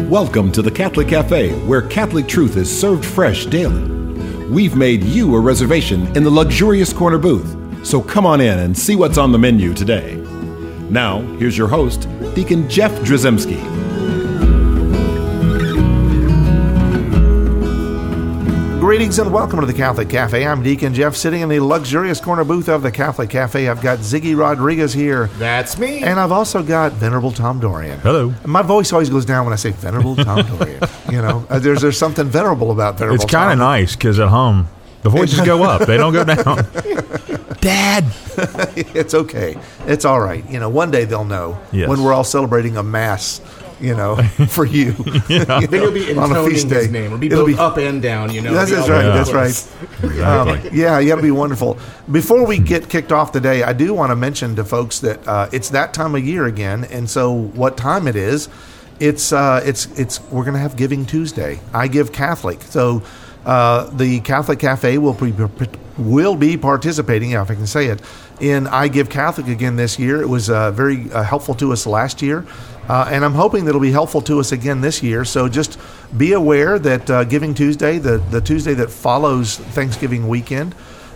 Welcome to the Catholic Cafe, where Catholic truth is served fresh daily. We've made you a reservation in the luxurious corner booth, so come on in and see what's on the menu today. Now, here's your host, Deacon Jeff Drzymski. Greetings and welcome to the Catholic Cafe. I'm Deacon Jeff, sitting in the luxurious corner booth of the Catholic Cafe. I've got Ziggy Rodriguez here. That's me. And I've also got Venerable Tom Dorian. Hello. My voice always goes down when I say Venerable Tom Dorian. You know, there's something venerable about Venerable It's kind of nice because at home, the voices go up. They don't go down. Dad. It's okay. It's all right. You know, one day they'll know when we're all celebrating a mass, you know, for you. Then you'll be intoning his name. It'll be both up and down, you know. That's right. Yeah. That's right. Exactly. Yeah, it'll be wonderful. Before we get kicked off today, I do want to mention to folks that it's that time of year again, and so what time it is? It's we're going to have Giving Tuesday. I Give Catholic. So the Catholic Cafe will be participating, if I can say it, in I Give Catholic again this year. It was very helpful to us last year. And I'm hoping that it'll be helpful to us again this year. So just be aware that Giving Tuesday, the Tuesday that follows Thanksgiving weekend,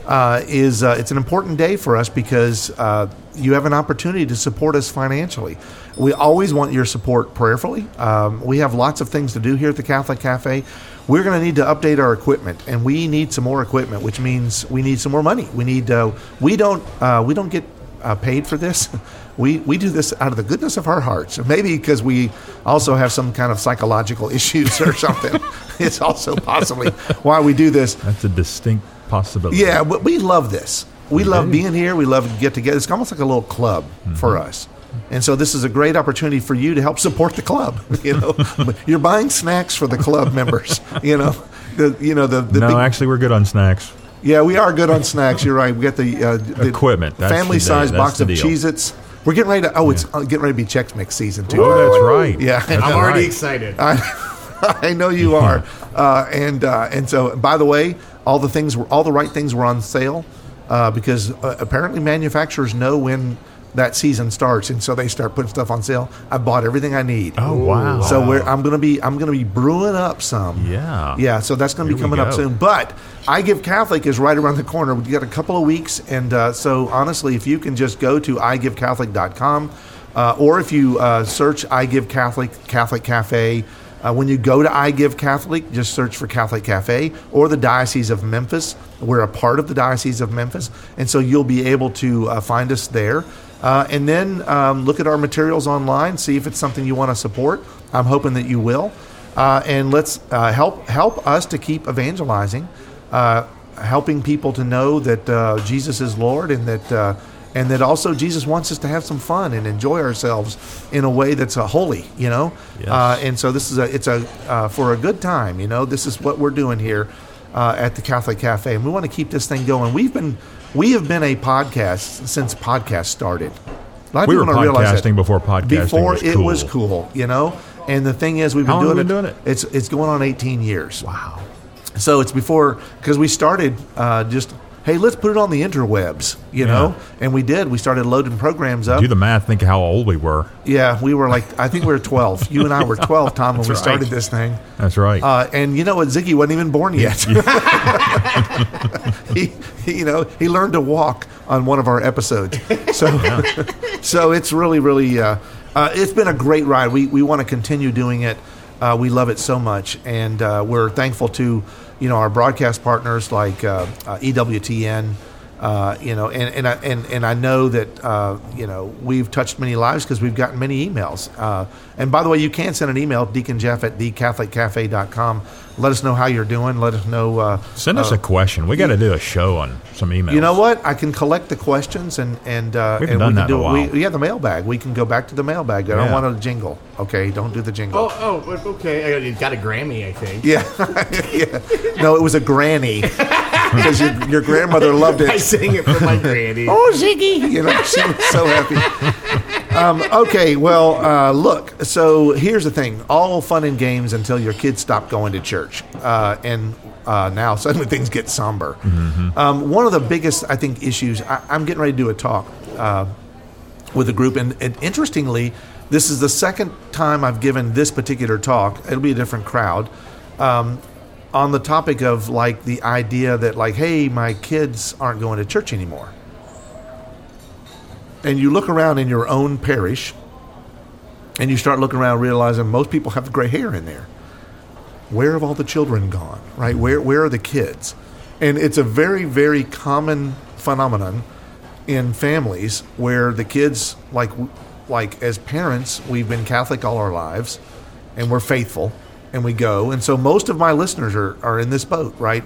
is it's an important day for us because you have an opportunity to support us financially. We always want your support prayerfully. We have lots of things to do here at the Catholic Cafe. We're going to need to update our equipment, and we need some more equipment, which means we need some more money. We need we don't get paid for this. We do this out of the goodness of our hearts. Maybe because we also have some kind of psychological issues or something. It's also possibly why we do this. That's a distinct possibility. Yeah, but we love this. We love being here. We love to get together. It's almost like a little club for us. And so this is a great opportunity for you to help support the club. You know, you're buying snacks for the club members. You know, Actually, we're good on snacks. Yeah, we are good on snacks. You're right. We got the equipment, family-sized box of Cheez-Its. We're getting ready to. It's getting ready to be Chex Mix season 2. Oh, that's right. Yeah, I'm already excited. I know you are. And so, by the way, all the right things were on sale because apparently manufacturers know when that season starts, and so they start putting stuff on sale. I bought everything I need. Oh wow! So I'm gonna be brewing up some. Yeah. So that's gonna be coming up soon. But I Give Catholic is right around the corner. We've got a couple of weeks, and so honestly, if you can just go to igivecatholic.com, or if you search I Give Catholic Cafe. When you go to I Give Catholic, just search for Catholic Cafe or the Diocese of Memphis. We're a part of the Diocese of Memphis, and so you'll be able to find us there. And then look at our materials online, see if it's something you want to support. I'm hoping that you will. And let's help us to keep evangelizing, helping people to know that Jesus is Lord, and that also Jesus wants us to have some fun and enjoy ourselves in a way that's holy, you know. Yes. And so this is for a good time, you know. This is what we're doing here at the Catholic Cafe, and we want to keep this thing going. We have been a podcast since podcasts started. We were podcasting before podcasting was cool. It was cool, you know. And the thing is, we've been How long doing have we been doing it. It's going on 18 years. Wow. So it's because we started just. Hey, let's put it on the interwebs, you know? And we did. We started loading programs up. Do the math, think how old we were. Yeah, we were I think we were 12. You and I were 12, Tom, when we started this thing. That's right. And you know what? Ziggy wasn't even born yet. He learned to walk on one of our episodes. So it's really, really, it's been a great ride. We want to continue doing it. We love it so much. And we're thankful to our broadcast partners like EWTN, and I know that we've touched many lives because we've gotten many emails. And by the way, you can send an email, deaconjeff@thecatholiccafe.com. Let us know how you're doing. Let us know. Send us a question. We got to do a show on some emails. You know what? I can collect the questions and we can do it. The mailbag. We can go back to the mailbag. I don't want a jingle. Okay, don't do the jingle. Oh, okay. You got a Grammy, I think. Yeah, yeah. No, it was a granny because your grandmother loved it. I sang it for my granny. Oh, Ziggy! She was so happy. Okay, well, look. So here's the thing: all fun and games until your kids stop going to church, and now suddenly things get somber. Mm-hmm. One of the biggest, I think, issues. I'm getting ready to do a talk with a group, and interestingly, this is the second time I've given this particular talk, it'll be a different crowd, on the topic of like the idea that like, hey, my kids aren't going to church anymore. And you look around in your own parish and you start looking around realizing most people have gray hair in there. Where have all the children gone, right? Where are the kids? And it's a very, very common phenomenon in families where the kids, like as parents, we've been Catholic all our lives and we're faithful and we go. And so most of my listeners are in this boat, right?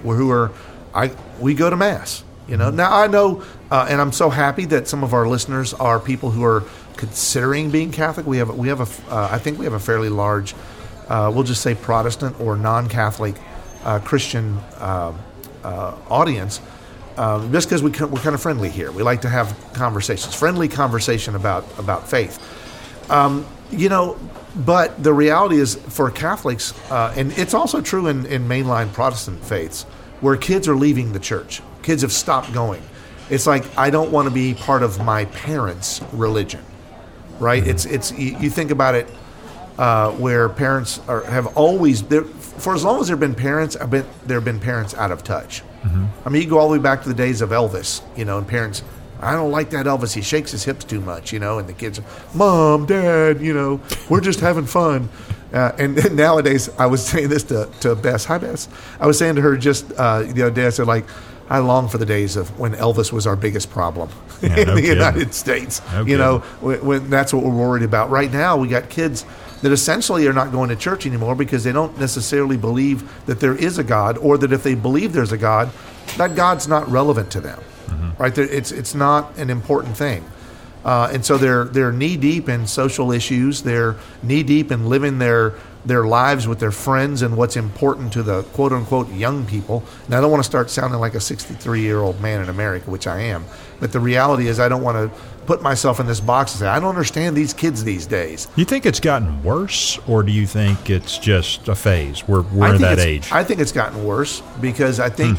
We go to Mass, you know. Now I know, and I'm so happy that some of our listeners are people who are considering being Catholic. I think we have a fairly large, we'll just say Protestant or non-Catholic Christian audience, just because we're kind of friendly here. We like to have friendly conversation about faith. You know, but the reality is for Catholics, and it's also true in mainline Protestant faiths, where kids are leaving the church. Kids have stopped going. It's like, I don't want to be part of my parents' religion, right? It's you think about it, where parents have always, for as long as there have been parents, there have been parents out of touch. Mm-hmm. I mean, you go all the way back to the days of Elvis, you know, and parents, I don't like that Elvis. He shakes his hips too much, you know, and the kids are, Mom, Dad, you know, we're just having fun. And nowadays, I was saying this to Bess. Hi, Bess. I was saying to her just the other day, I said, like, I long for the days of when Elvis was our biggest problem in the United States. You know, when that's what we're worried about. Right now, we got kids that essentially are not going to church anymore because they don't necessarily believe that there is a God, or that if they believe there's a God, that God's not relevant to them. Mm-hmm. Right? It's not an important thing. And so they're knee deep in social issues. They're knee deep in living their lives with their friends and what's important to the quote unquote young people. And I don't want to start sounding like a 63-year-old man in America, which I am. But the reality is I don't want to put myself in this box and say, I don't understand these kids these days. You think it's gotten worse, or do you think it's just a phase? We're in that age. I think it's gotten worse because I think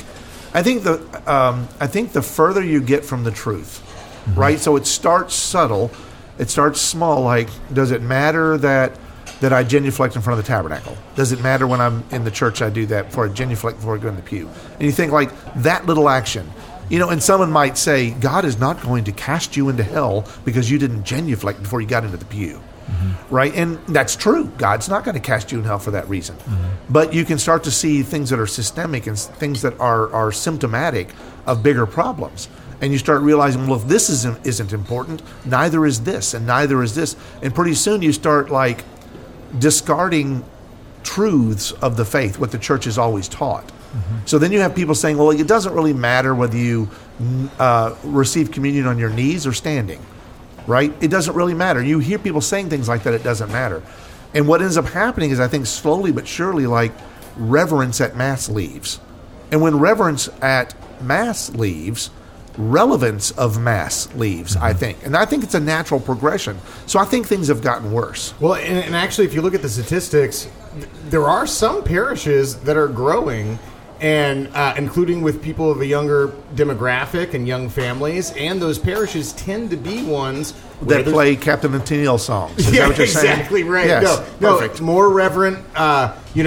the further you get from the truth, mm-hmm. right? So it starts subtle, it starts small. Like, does it matter that I genuflect in front of the tabernacle? Does it matter when I'm in the church I do that before I genuflect before I go in the pew? And you think like that little action. You know, and someone might say, God is not going to cast you into hell because you didn't genuflect before you got into the pew. Mm-hmm. Right? And that's true. God's not going to cast you in hell for that reason. Mm-hmm. But you can start to see things that are systemic and things that are symptomatic of bigger problems. And you start realizing, well, if this isn't important, neither is this, and neither is this. And pretty soon you start like discarding truths of the faith, what the church has always taught. Mm-hmm. So then you have people saying, well, it doesn't really matter whether you receive communion on your knees or standing, right? It doesn't really matter. You hear people saying things like that, it doesn't matter. And what ends up happening is, I think slowly but surely, like reverence at Mass leaves. And when reverence at Mass leaves, relevance of Mass leaves, mm-hmm. I think. And I think it's a natural progression. So I think things have gotten worse. Well, and actually, if you look at the statistics, there are some parishes that are growing, and including with people of a younger demographic and young families, and those parishes tend to be ones that play Captain and Tennille songs. Is that what you're saying? Exactly right. Yes, no, perfect. More reverent. You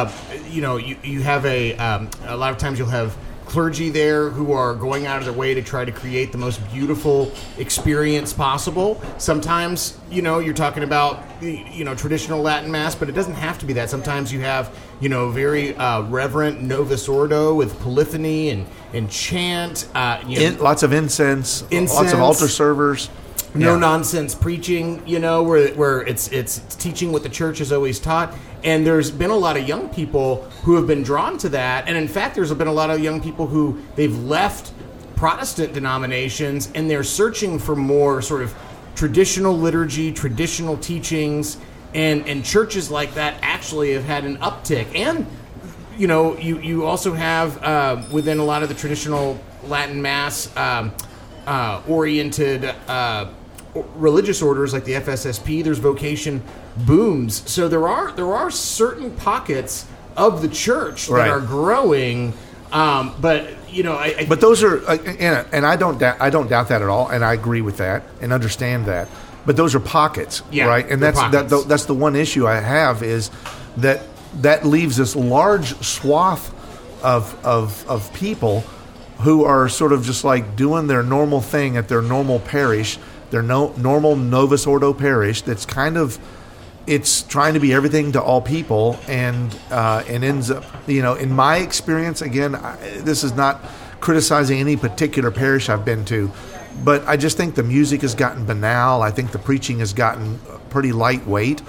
have a lot of times you'll have clergy there who are going out of their way to try to create the most beautiful experience possible. Sometimes, you're talking about, traditional Latin Mass, but it doesn't have to be that. Sometimes you have, very reverent Novus Ordo with polyphony and chant. Lots of incense, lots of altar servers. No nonsense preaching, where it's teaching what the church has always taught. And there's been a lot of young people who have been drawn to that. And in fact, there's been a lot of young people who they've left Protestant denominations and they're searching for more sort of traditional liturgy, traditional teachings, and churches like that actually have had an uptick. And, you also have within a lot of the traditional Latin Mass oriented religious orders like the FSSP, there's vocation booms. So there are certain pockets of the church that are growing, but but those are, and I don't doubt that at all, and I agree with that and understand that. but those are pockets, Yeah, right? And they're that's pockets. that's the one issue I have is that leaves this large swath of people who are sort of just like doing their normal thing at their normal parish, their normal Novus Ordo parish. That's kind of, it's trying to be everything to all people, and ends up, in my experience, again, this is not criticizing any particular parish I've been to, but I just think the music has gotten banal. I think the preaching has gotten pretty lightweight.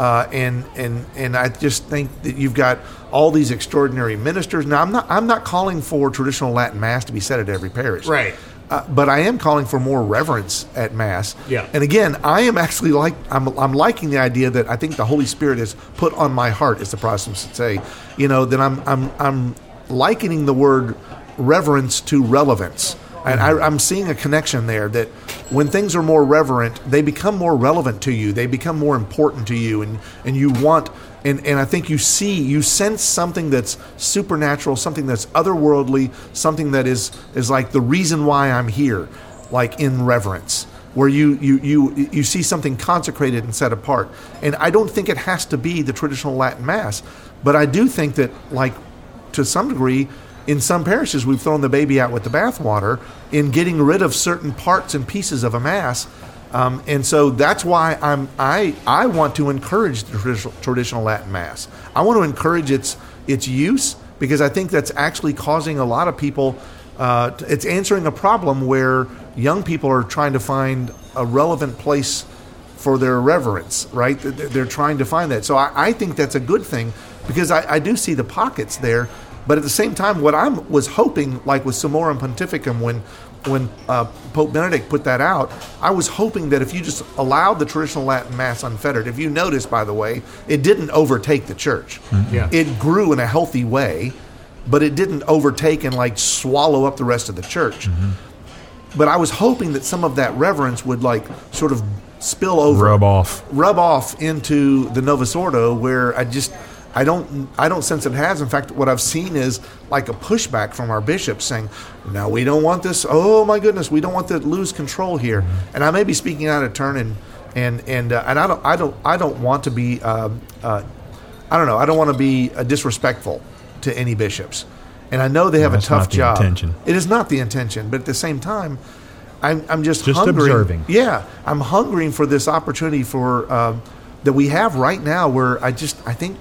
And I just think that you've got all these extraordinary ministers. Now, I'm not calling for traditional Latin Mass to be said at every parish, Right. But I am calling for more reverence at Mass. Yeah. And again, I am actually I'm liking the idea that I think the Holy Spirit has put on my heart, as the Protestants would say, that I'm likening the word reverence to relevance. And I'm seeing a connection there that when things are more reverent, they become more relevant to you. They become more important to you, and you want, and I think you sense something that's supernatural, something that's otherworldly, something that is like the reason why I'm here, like in reverence, where you see something consecrated and set apart. And I don't think it has to be the traditional Latin Mass, but I do think that, like, to some degree, in some parishes, we've thrown the baby out with the bathwater in getting rid of certain parts and pieces of a Mass, and so that's why I want to encourage the traditional Latin Mass. I want to encourage its use, because I think that's actually causing a lot of people. It's answering a problem where young people are trying to find a relevant place for their reverence. Right? They're trying to find that. So I think that's a good thing, because I do see the pockets there. But at the same time, what I was hoping, like with Summorum Pontificum, when Pope Benedict put that out, I was hoping that if you just allowed the traditional Latin Mass unfettered, if you notice, by the way, it didn't overtake the church. Mm-hmm. Yeah. It grew in a healthy way, but it didn't overtake and like swallow up the rest of the church. Mm-hmm. But I was hoping that some of that reverence would like sort of spill over, Rub off into the Novus Ordo, where I don't sense it has. In fact, what I've seen is like a pushback from our bishops saying, "No, we don't want this. Oh my goodness, we don't want to lose control here." And I may be speaking out of turn, and I don't want to be I don't want to be disrespectful to any bishops. And I know they have a tough job. Intention. It is not the intention, but at the same time, I'm just hungering. Observing. Yeah, I'm hungering for this opportunity for that we have right now, where I think,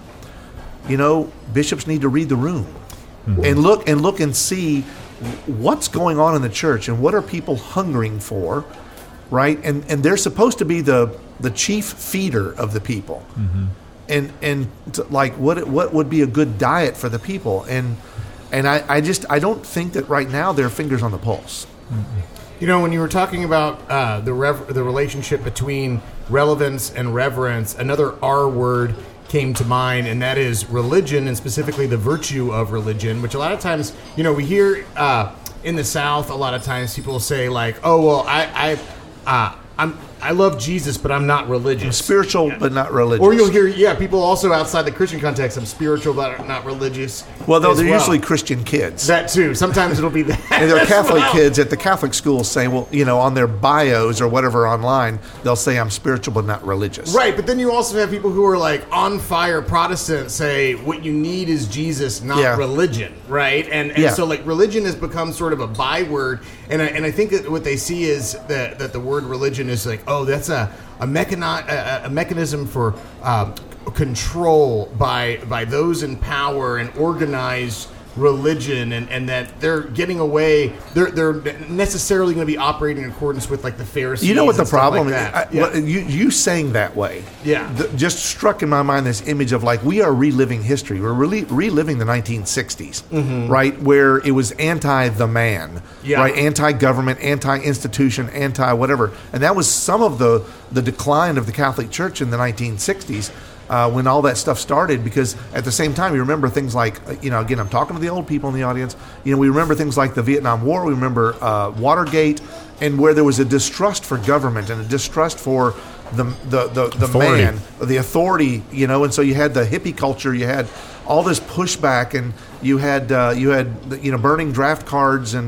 bishops need to read the room, mm-hmm. and look and see what's going on in the church and what are people hungering for, right? And they're supposed to be the chief feeder of the people, mm-hmm. and like what would be a good diet for the people, and I don't think that right now there are fingers on the pulse. Mm-hmm. When you were talking about the relationship between relevance and reverence, another R word came to mind, and that is religion, and specifically the virtue of religion, which a lot of times, we hear in the South, a lot of times people say like, "Oh, well, I love Jesus, but I'm not religious." I'm spiritual, but not religious. Or you'll hear, people also outside the Christian context, "I'm spiritual, but not religious." Well, they're usually Christian kids. That too. Sometimes it'll be that. And they're Catholic kids at the Catholic schools saying, well, on their bios or whatever online, they'll say, "I'm spiritual, but not religious." Right, but then you also have people who are like on fire Protestants say, what you need is Jesus, not religion, right? And so like religion has become sort of a byword, and I think that what they see is that the word religion is like, oh, that's a mechanism for control by those in power and organized religion, and that they're getting away. They're necessarily going to be operating in accordance with like the Pharisees. You know what the problem like is? You saying that way, just struck in my mind this image of like we are reliving history. We're really reliving the 1960s, mm-hmm. right, where it was anti the man, right, anti-government, anti-institution, anti-whatever, and that was some of the decline of the Catholic Church in the 1960s. When all that stuff started, because at the same time, you remember things like, again, I'm talking to the old people in the audience, we remember things like the Vietnam War, we remember Watergate, and where there was a distrust for government and a distrust for the authority. Man, the authority, and so you had the hippie culture, you had all this pushback, and you had burning draft cards and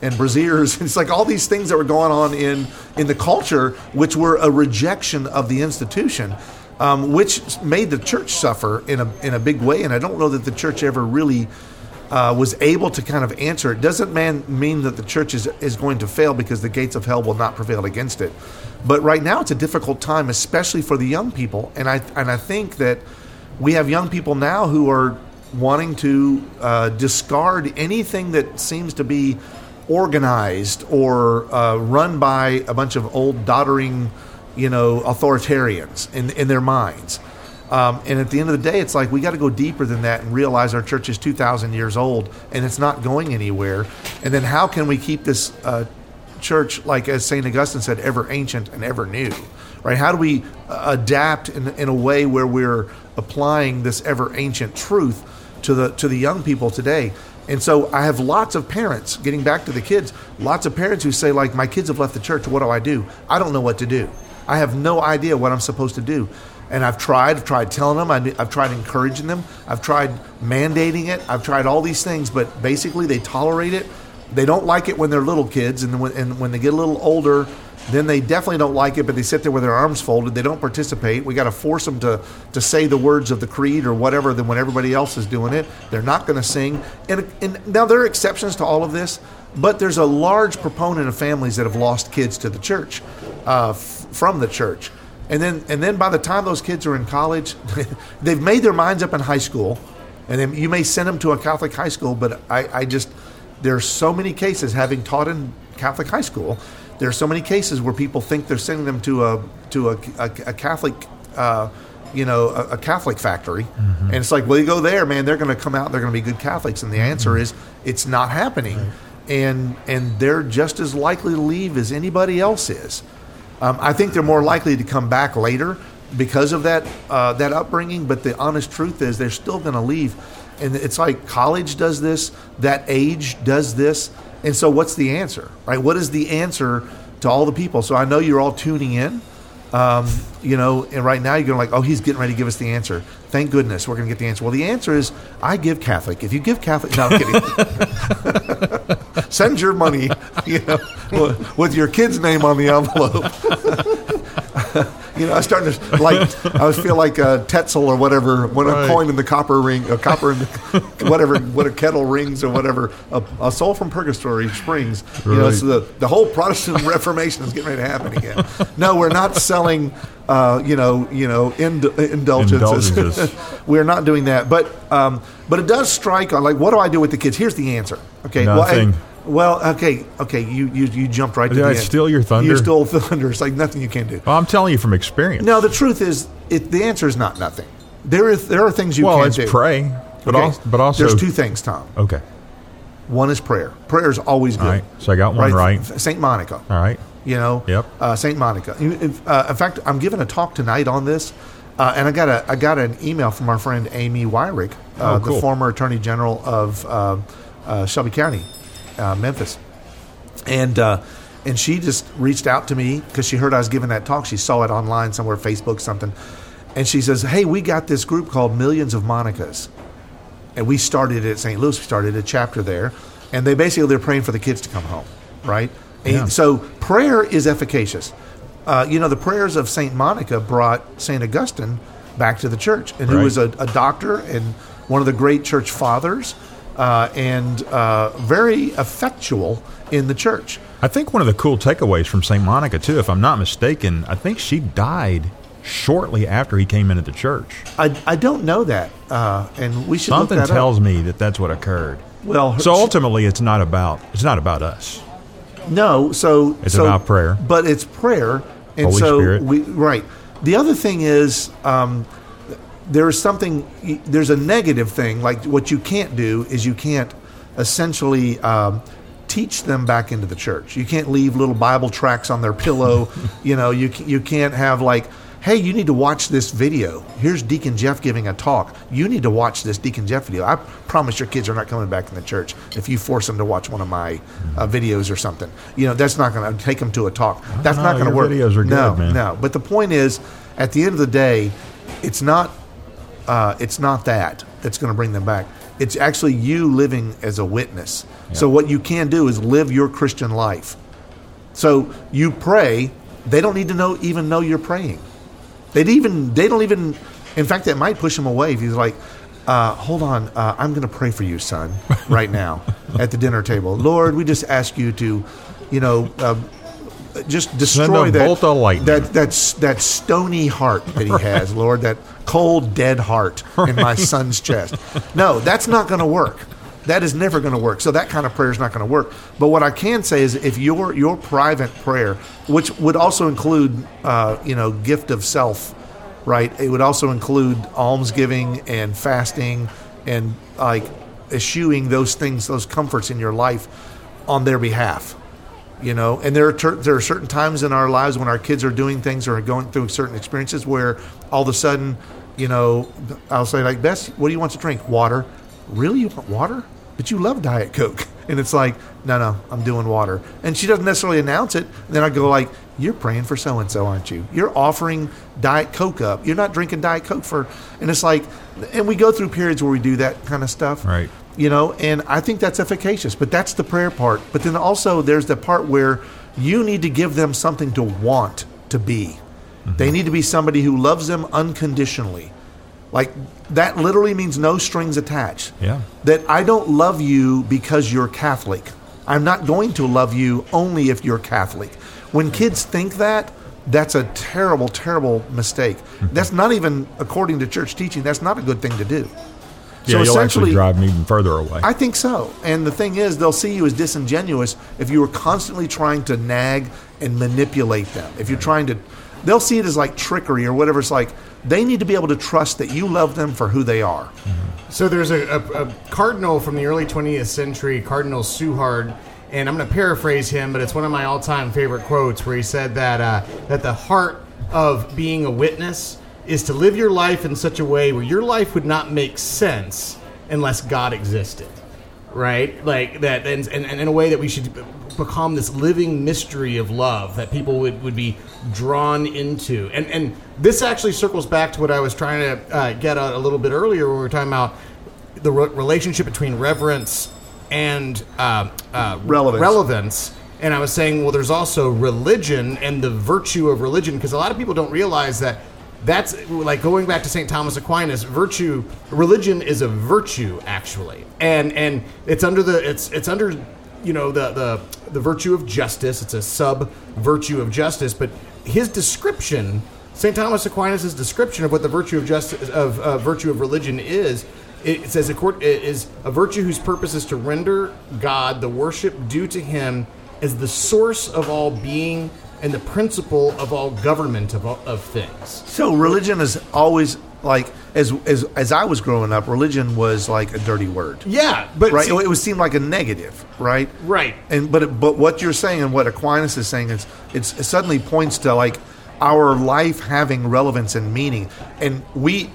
and brassieres. It's like all these things that were going on in the culture, which were a rejection of the institution, which made the church suffer in a big way. And I don't know that the church ever really was able to kind of answer it. Doesn't mean that the church is going to fail, because the gates of hell will not prevail against it. But right now it's a difficult time, especially for the young people. And I think that we have young people now who are wanting to discard anything that seems to be organized or run by a bunch of old doddering, authoritarians in their minds. And at the end of the day, it's like we got to go deeper than that and realize our church is 2,000 years old and it's not going anywhere. And then how can we keep this church, like as St. Augustine said, ever ancient and ever new, right? How do we adapt in a way where we're applying this ever ancient truth to the young people today? And so I have lots of parents, getting back to the kids, lots of parents who say, like, my kids have left the church. What do? I don't know what to do. I have no idea what I'm supposed to do. And I've tried telling them, I've tried encouraging them, I've tried mandating it, I've tried all these things, but basically they tolerate it. They don't like it when they're little kids, and when they get a little older, then they definitely don't like it, but they sit there with their arms folded. They don't participate. We got to force them to say the words of the creed or whatever than when everybody else is doing it. They're not going to sing. And now there are exceptions to all of this, but there's a large proponent of families that have lost kids to the church, from the church. And then by the time those kids are in college, they've made their minds up in high school, and then you may send them to a Catholic high school, but there are so many cases, having taught in Catholic high school, there are so many cases where people think they're sending them to a Catholic, a Catholic factory, and it's like, well, you go there, man, they're going to come out, and they're going to be good Catholics, and the answer is it's not happening, and they're just as likely to leave as anybody else is. I think they're more likely to come back later because of that upbringing, but the honest truth is they're still going to leave. And it's like college does this, that age does this. And so what's the answer, right? What is the answer to all the people? So I know you're all tuning in, and right now you're going like, oh, he's getting ready to give us the answer. Thank goodness we're going to get the answer. Well, the answer is I give Catholic. If you give Catholic, no, I'm kidding. Send your money, with your kid's name on the envelope. I starting to I feel like Tetzel or whatever when a coin in the copper ring, a copper in the, whatever, what a kettle rings or whatever, a soul from purgatory springs. So the whole Protestant Reformation is getting ready to happen again. No, we're not selling, indulgences. We're not doing that, but it does strike on like, what do I do with the kids? Here's the answer. Okay, nothing. Okay. You jumped right to the end. Did I steal your thunder? You stole thunder. It's like nothing you can do. Well, I'm telling you from experience. No, the truth is, the answer is not nothing. There are things you can do. Well, it's pray, but also there's two things, Tom. Okay. One is prayer. Prayer is always good. All right. So I got one right. Saint Monica. All right. Yep. Saint Monica. In fact, I'm giving a talk tonight on this, and I got an email from our friend Amy Wyrick, cool. the former Attorney General of Shelby County. Memphis, and she just reached out to me because she heard I was giving that talk. She saw it online somewhere, Facebook, something, and she says, "Hey, we got this group called Millions of Monicas, and we started it at St. Louis. We started a chapter there, and they're praying for the kids to come home, right? Yeah. And so prayer is efficacious. The prayers of St. Monica brought St. Augustine back to the church, and who was a doctor and one of the great church fathers." And very effectual in the church. I think one of the cool takeaways from St. Monica, too, if I'm not mistaken, I think she died shortly after he came into the church. I don't know that, and we should Something look that tells up. me that what occurred. Well, so ultimately, it's not about us. No, so it's about prayer, but it's prayer, and Holy Spirit. Right. The other thing is. There's a negative thing, like what you can't do is you can't essentially teach them back into the church. You can't leave little Bible tracts on their pillow. You can't have like, hey, you need to watch this video. Here's Deacon Jeff giving a talk. You need to watch this Deacon Jeff video. I promise your kids are not coming back in the church if you force them to watch one of my videos or something. That's not going to take them to a talk. That's not going to work. Videos are good, man. No. But the point is, at the end of the day, it's not that that's going to bring them back. It's actually you living as a witness. So what you can do is live your Christian life. So you pray. They don't need to even know you're praying. They don't even. In fact, that might push them away if he's like, hold on, I'm going to pray for you, son, right now at the dinner table. Lord, we just ask you to, just destroy that stony heart that he has, Lord, that cold, dead heart in my son's chest. No, that's not going to work. That is never going to work. So that kind of prayer is not going to work. But what I can say is, if your private prayer, which would also include, gift of self, right? It would also include almsgiving and fasting and like eschewing those things, those comforts in your life on their behalf. And there are certain times in our lives when our kids are doing things or are going through certain experiences where all of a sudden, I'll say like, Bess, what do you want to drink? Water. Really? You want water? But you love Diet Coke. And it's like, no, I'm doing water. And she doesn't necessarily announce it. And then I go like, you're praying for so-and-so, aren't you? You're offering Diet Coke up. You're not drinking Diet Coke and it's like, and we go through periods where we do that kind of stuff. Right. And I think that's efficacious, but that's the prayer part. But then also there's the part where you need to give them something to want to be. Mm-hmm. They need to be somebody who loves them unconditionally. Like, that literally means no strings attached. Yeah. That I don't love you because you're Catholic. I'm not going to love you only if you're Catholic. When kids think that, that's a terrible, terrible mistake. Mm-hmm. That's not even, according to church teaching, that's not a good thing to do. So you'll actually drive them even further away. I think so. And the thing is, they'll see you as disingenuous if you were constantly trying to nag and manipulate them. If you're trying to, they'll see it as like trickery or whatever. It's like, they need to be able to trust that you love them for who they are. Mm-hmm. So there's a cardinal from the early 20th century, Cardinal Suhard, and I'm going to paraphrase him, but it's one of my all-time favorite quotes, where he said that the heart of being a witness is to live your life in such a way where your life would not make sense unless God existed, right? Like that, and in a way that we should become this living mystery of love that people would be drawn into. And this actually circles back to what I was trying to get at a little bit earlier when we were talking about the relationship between reverence and relevance. And I was saying, well, there's also religion and the virtue of religion, because a lot of people don't realize that that's like going back to St. Thomas Aquinas. Religion is a virtue, actually, and it's under the virtue of justice. It's a sub virtue of justice, but his description, St. Thomas Aquinas' description of what the virtue of justice virtue of religion is. It says it is a virtue whose purpose is to render God the worship due to Him as the source of all being and the principle of all government of things. So religion is always like, as I was growing up, religion was like a dirty word. Yeah, but right, it would seem like a negative, right? Right. And but what you're saying and what Aquinas is saying is it suddenly points to like our life having relevance and meaning. And we,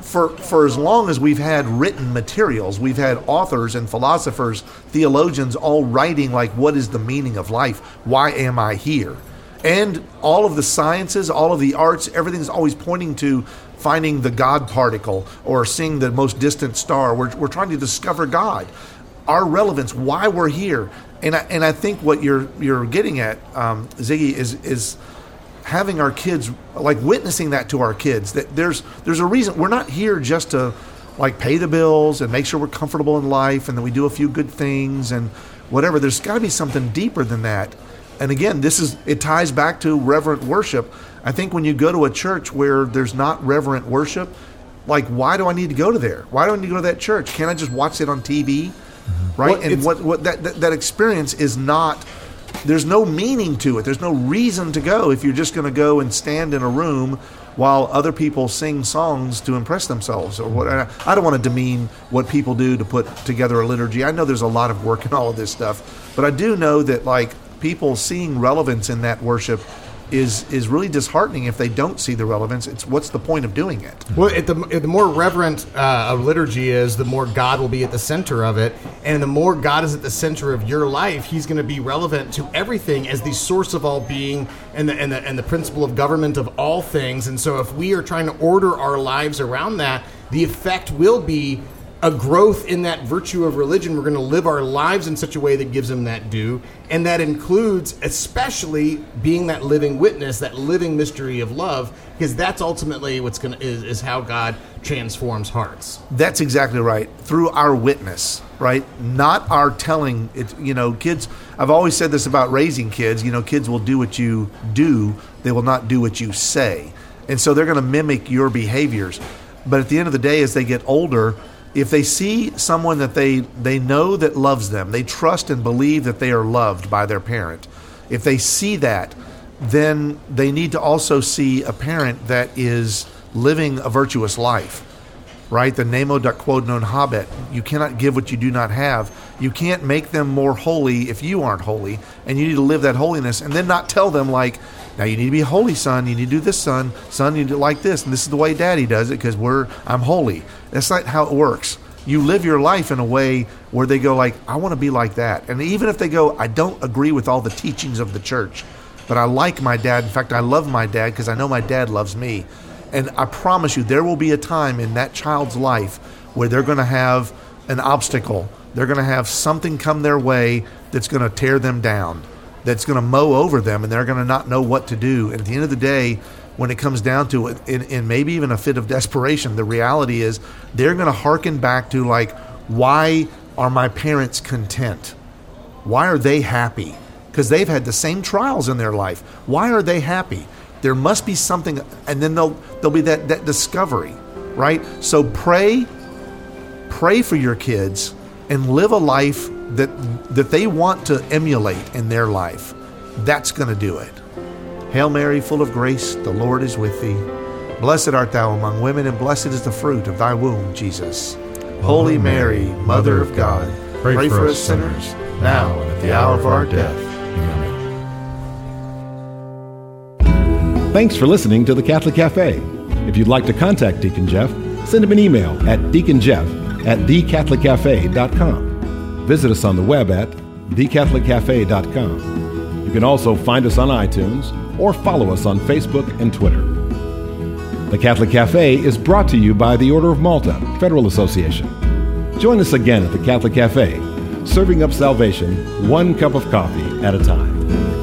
for as long as we've had written materials, we've had authors and philosophers, theologians all writing like, what is the meaning of life? Why am I here? And all of the sciences, all of the arts, everything's always pointing to finding the God particle or seeing the most distant star. We're trying to discover God, our relevance, why we're here. And I think what you're getting at, Ziggy, is having our kids, like witnessing that to our kids, that there's a reason. We're not here just to like pay the bills and make sure we're comfortable in life and that we do a few good things and whatever. There's got to be something deeper than that. And again, it ties back to reverent worship. I think when you go to a church where there's not reverent worship, like, why do I need to go to there? Why do I need to go to that church? Can't I just watch it on TV? Right? Well, and what that experience is not, there's no meaning to it. There's no reason to go if you're just going to go and stand in a room while other people sing songs to impress themselves or what. I don't want to demean what people do to put together a liturgy. I know there's a lot of work in all of this stuff, but I do know that like people seeing relevance in that worship is really disheartening if they don't see the relevance. It's what's the point of doing it? Well, the more reverent a liturgy is, the more God will be at the center of it, and the more God is at the center of your life, He's going to be relevant to everything as the source of all being and the principle of government of all things. And so, if we are trying to order our lives around that, the effect will be a growth in that virtue of religion. We're going to live our lives in such a way that gives them that due, and that includes especially being that living witness, that living mystery of love, because that's ultimately what's going to is how God transforms hearts. That's exactly right. Through our witness, right? Not our telling it. Kids, I've always said this about raising kids. Kids will do what you do. They will not do what you say. And so they're going to mimic your behaviors. But at the end of the day, as they get older, if they see someone that they know that loves them, they trust and believe that they are loved by their parent. If they see that, then they need to also see a parent that is living a virtuous life, right? The nemo dat quod non habet. You cannot give what you do not have. You can't make them more holy if you aren't holy, and you need to live that holiness and then not tell them like, now you need to be holy, son. You need to do this, son. Son, you need to like this, and this is the way Daddy does it because I'm holy. That's not how it works. You live your life in a way where they go like, I want to be like that. And even if they go, I don't agree with all the teachings of the church, but I like my dad. In fact, I love my dad because I know my dad loves me. And I promise you, there will be a time in that child's life where they're going to have an obstacle. They're going to have something come their way that's going to tear them down, that's going to mow over them, and they're going to not know what to do. And at the end of the day, when it comes down to it, in maybe even a fit of desperation, the reality is they're going to hearken back to like, why are my parents content? Why are they happy? Because they've had the same trials in their life. Why are they happy? There must be something, and then there'll be that discovery, right? So pray for your kids and live a life that they want to emulate in their life. That's going to do it. Hail Mary, full of grace, the Lord is with thee. Blessed art thou among women, and blessed is the fruit of thy womb, Jesus. Holy Mary, Mother of God, pray for us sinners, now and at the hour of our death. Amen. Thanks for listening to The Catholic Cafe. If you'd like to contact Deacon Jeff, send him an email at deaconjeff@thecatholiccafe.com. Visit us on the web at thecatholiccafe.com. You can also find us on iTunes or follow us on Facebook and Twitter. The Catholic Cafe is brought to you by the Order of Malta Federal Association. Join us again at the Catholic Cafe, serving up salvation one cup of coffee at a time.